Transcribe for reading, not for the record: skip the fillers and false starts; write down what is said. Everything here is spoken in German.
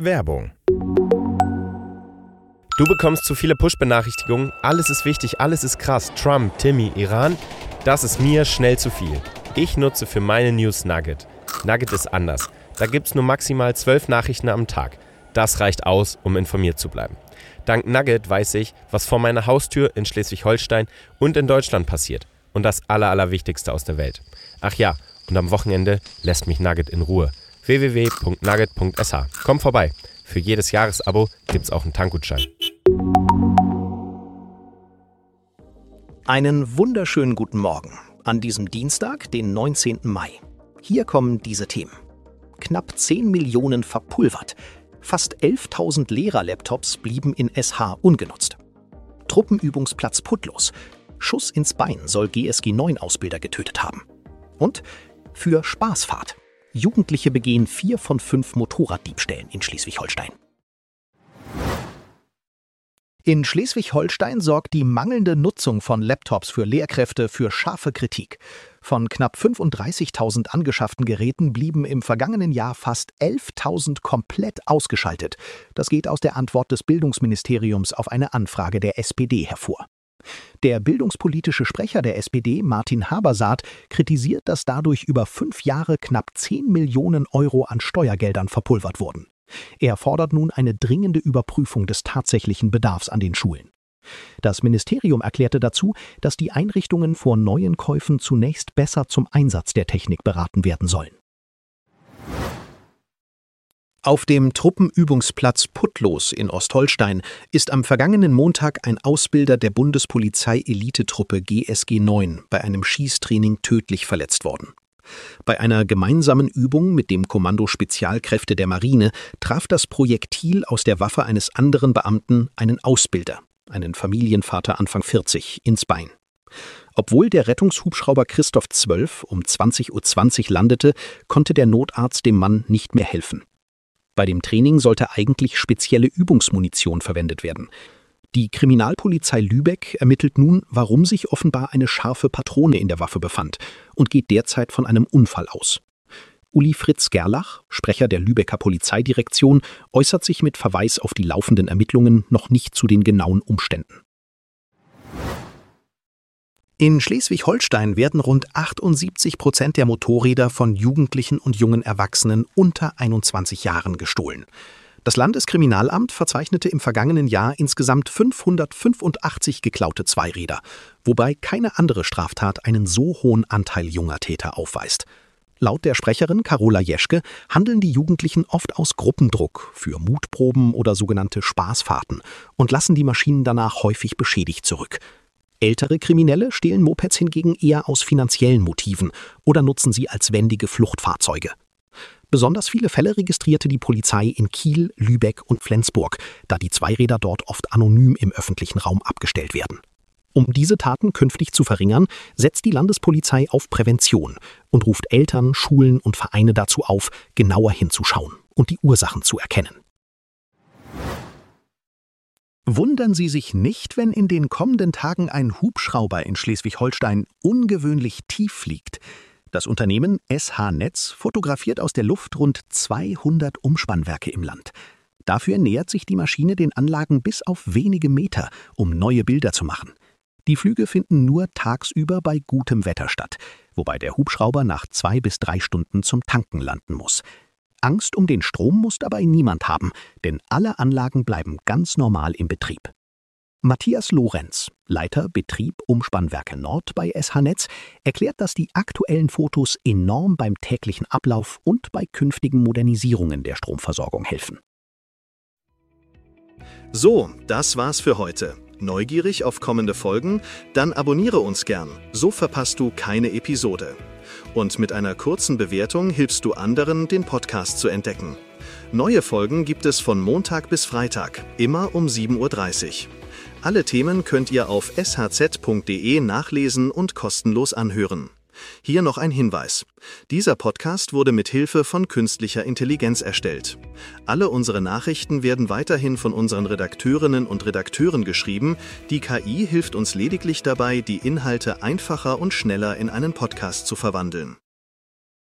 Werbung. Du bekommst zu viele Push-Benachrichtigungen, alles ist wichtig, alles ist krass, Trump, Timmy, Iran, das ist mir schnell zu viel. Ich nutze für meine News Nugget. Nugget ist anders. Da gibt's nur maximal 12 Nachrichten am Tag. Das reicht aus, um informiert zu bleiben. Dank Nugget weiß ich, was vor meiner Haustür in Schleswig-Holstein und in Deutschland passiert. Und das Allerwichtigste aus der Welt. Ach ja, und am Wochenende lässt mich Nugget in Ruhe. www.nugget.sh. Komm vorbei. Für jedes Jahresabo gibt's auch einen Tankgutschein. Einen wunderschönen guten Morgen an diesem Dienstag, den 19. Mai. Hier kommen diese Themen. Knapp 10 Millionen verpulvert. Fast 11.000 Lehrer-Laptops blieben in SH ungenutzt. Truppenübungsplatz Putlos. Schuss ins Bein soll GSG-9-Ausbilder getötet haben. Und für Spaßfahrt. Jugendliche begehen 4 von 5 Motorraddiebstählen in Schleswig-Holstein. In Schleswig-Holstein sorgt die mangelnde Nutzung von Laptops für Lehrkräfte für scharfe Kritik. Von knapp 35.000 angeschafften Geräten blieben im vergangenen Jahr fast 11.000 komplett ausgeschaltet. Das geht aus der Antwort des Bildungsministeriums auf eine Anfrage der SPD hervor. Der bildungspolitische Sprecher der SPD, Martin Habersaat, kritisiert, dass dadurch über 5 Jahre knapp 10 Millionen Euro an Steuergeldern verpulvert wurden. Er fordert nun eine dringende Überprüfung des tatsächlichen Bedarfs an den Schulen. Das Ministerium erklärte dazu, dass die Einrichtungen vor neuen Käufen zunächst besser zum Einsatz der Technik beraten werden sollen. Auf dem Truppenübungsplatz Putlos in Ostholstein ist am vergangenen Montag ein Ausbilder der Bundespolizei-Elitetruppe GSG 9 bei einem Schießtraining tödlich verletzt worden. Bei einer gemeinsamen Übung mit dem Kommando Spezialkräfte der Marine traf das Projektil aus der Waffe eines anderen Beamten einen Ausbilder, einen Familienvater Anfang 40, ins Bein. Obwohl der Rettungshubschrauber Christoph 12 um 20:20 Uhr landete, konnte der Notarzt dem Mann nicht mehr helfen. Bei dem Training sollte eigentlich spezielle Übungsmunition verwendet werden. Die Kriminalpolizei Lübeck ermittelt nun, warum sich offenbar eine scharfe Patrone in der Waffe befand und geht derzeit von einem Unfall aus. Uli Fritz Gerlach, Sprecher der Lübecker Polizeidirektion, äußert sich mit Verweis auf die laufenden Ermittlungen noch nicht zu den genauen Umständen. In Schleswig-Holstein werden rund 78% der Motorräder von Jugendlichen und jungen Erwachsenen unter 21 Jahren gestohlen. Das Landeskriminalamt verzeichnete im vergangenen Jahr insgesamt 585 geklaute Zweiräder, wobei keine andere Straftat einen so hohen Anteil junger Täter aufweist. Laut der Sprecherin Carola Jeschke handeln die Jugendlichen oft aus Gruppendruck für Mutproben oder sogenannte Spaßfahrten und lassen die Maschinen danach häufig beschädigt zurück. Ältere Kriminelle stehlen Mopeds hingegen eher aus finanziellen Motiven oder nutzen sie als wendige Fluchtfahrzeuge. Besonders viele Fälle registrierte die Polizei in Kiel, Lübeck und Flensburg, da die Zweiräder dort oft anonym im öffentlichen Raum abgestellt werden. Um diese Taten künftig zu verringern, setzt die Landespolizei auf Prävention und ruft Eltern, Schulen und Vereine dazu auf, genauer hinzuschauen und die Ursachen zu erkennen. Wundern Sie sich nicht, wenn in den kommenden Tagen ein Hubschrauber in Schleswig-Holstein ungewöhnlich tief fliegt. Das Unternehmen SH Netz fotografiert aus der Luft rund 200 Umspannwerke im Land. Dafür nähert sich die Maschine den Anlagen bis auf wenige Meter, um neue Bilder zu machen. Die Flüge finden nur tagsüber bei gutem Wetter statt, wobei der Hubschrauber nach 2 bis 3 Stunden zum Tanken landen muss. Angst um den Strom muss dabei niemand haben, denn alle Anlagen bleiben ganz normal im Betrieb. Matthias Lorenz, Leiter Betrieb Umspannwerke Nord bei SH Netz, erklärt, dass die aktuellen Fotos enorm beim täglichen Ablauf und bei künftigen Modernisierungen der Stromversorgung helfen. So, das war's für heute. Neugierig auf kommende Folgen? Dann abonniere uns gern, so verpasst du keine Episode. Und mit einer kurzen Bewertung hilfst du anderen, den Podcast zu entdecken. Neue Folgen gibt es von Montag bis Freitag, immer um 7:30 Uhr. Alle Themen könnt ihr auf shz.de nachlesen und kostenlos anhören. Hier noch ein Hinweis. Dieser Podcast wurde mit Hilfe von künstlicher Intelligenz erstellt. Alle unsere Nachrichten werden weiterhin von unseren Redakteurinnen und Redakteuren geschrieben. Die KI hilft uns lediglich dabei, die Inhalte einfacher und schneller in einen Podcast zu verwandeln.